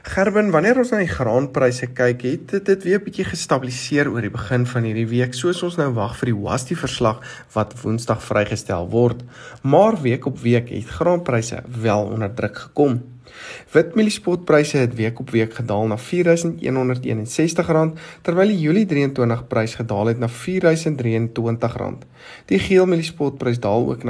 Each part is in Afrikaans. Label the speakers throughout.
Speaker 1: Gerben, wanneer ons na die graanpryse kyk, het dit weer 'n bietjie gestabiliseer oor die begin van hierdie week, soos ons nou wag vir die WASDI-verslag wat Woensdag vrygestel word. Maar week op week het graanpryse wel onder druk gekom. Witmieliespotpryse het week op week gedaal na R4.161, terwyl die Julie 23 prys gedaal het na R4.023. Die geelmieliespotprys daal ook na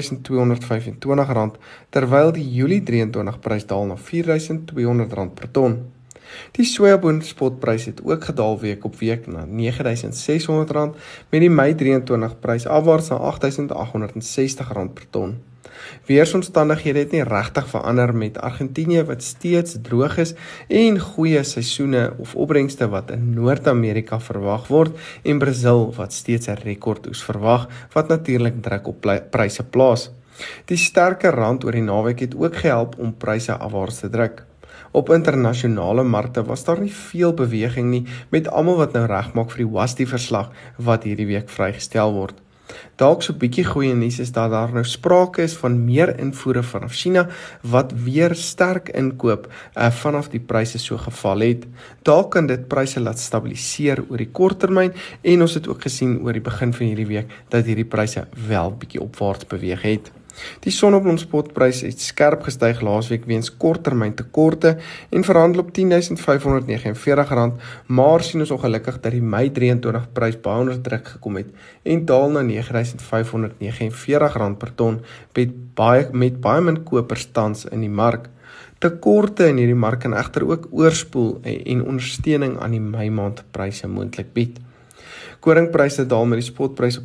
Speaker 1: R4.225, terwyl die Julie 23 prys daal na R4.200 per ton. Die sojaboonspotprys het ook gedaal week op week na R9.600, met die Mei 23 prys afwaarts na R8.860 per ton. Weersomstandighede het nie regtig verander, met Argentinië wat steeds droog is en goeie seisoene of opbrengste wat in Noord-Amerika verwag word, en Brazil wat steeds 'n rekordoes verwag, wat natuurlik druk op pryse plaas. Die sterker rand oor die naweek het ook gehelp om pryse afwaarts te druk. Op internasionale markte was daar nie veel beweging nie, met almal wat nou regmaak vir die WASDI-verslag wat hierdie week vrygestel word. Dalk so bietjie goeie nuus is dat daar nou sprake is van meer invoere vanaf China wat weer sterk inkoop vanaf die pryse so geval het. Dalk kan dit pryse laat stabiliseer oor die korttermyn, en ons het ook gesien oor die begin van hierdie week dat hierdie pryse wel bietjie opwaarts beweeg het. Die sonneblomspotprys het skerp gestyg laasweek weens korttermyn tekorte en verhandel op R10.549, maar sien ons ongelukkig dat die Mei 23 prys baie onder druk gekom het en daal na R9.549 per ton, met baie min kopers tans in die mark. Tekorte in hierdie mark kan egter ook oorspoel en ondersteuning aan die Mei maand pryse moontlik bied. Koringpryse daal met die spotprys op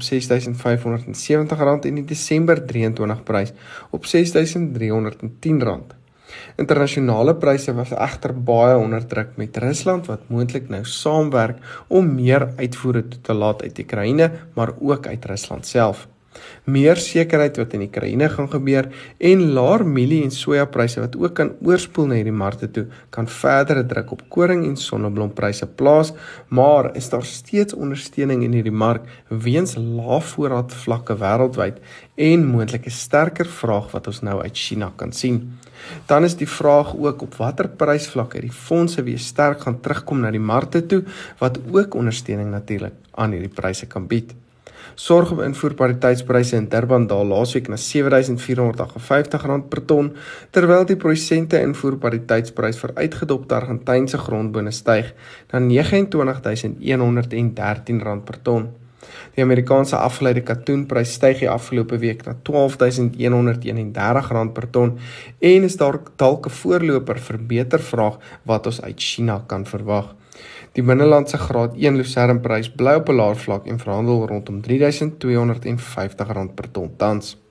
Speaker 1: R6.570 en die Desember 23 prys op R6.310. Internasionale pryse was egter baie onder druk, met Rusland wat moontlik nou saamwerk om meer uitvoere toe te laat uit Oekraïne, maar ook uit Rusland self. Meer sekerheid wat in Oekraïne gaan gebeur en laer mielie en sojapryse wat ook kan oorspoel na hierdie markte toe, kan verdere druk op koring en sonnebloompryse plaas, maar is daar steeds ondersteuning in hierdie mark weens lae voorraadvlakke wêreldwyd en moontlike sterker vraag wat ons nou uit China kan sien. Dan is die vraag ook op watter prysvlakke die fondse weer sterk gaan terugkom na die markte toe, wat ook ondersteuning natuurlik aan hierdie pryse kan bied. Sorg op invoerpariteitspryse in Durban daal laasweek na R7.458 per ton, terwyl die prosente invoerpariteitsprys vir uitgedopte Argentynse grondbone styg na R29.113 per ton. Die Amerikaanse afgeleide katoenprys styg die afgelope week na R12.131 per ton en is dalk 'n voorloper vir beter vraag wat ons uit China kan verwag. Die binnelandse graad 1 lucernprys bly op 'n laer vlak en verhandel rondom R3.250 per ton tans.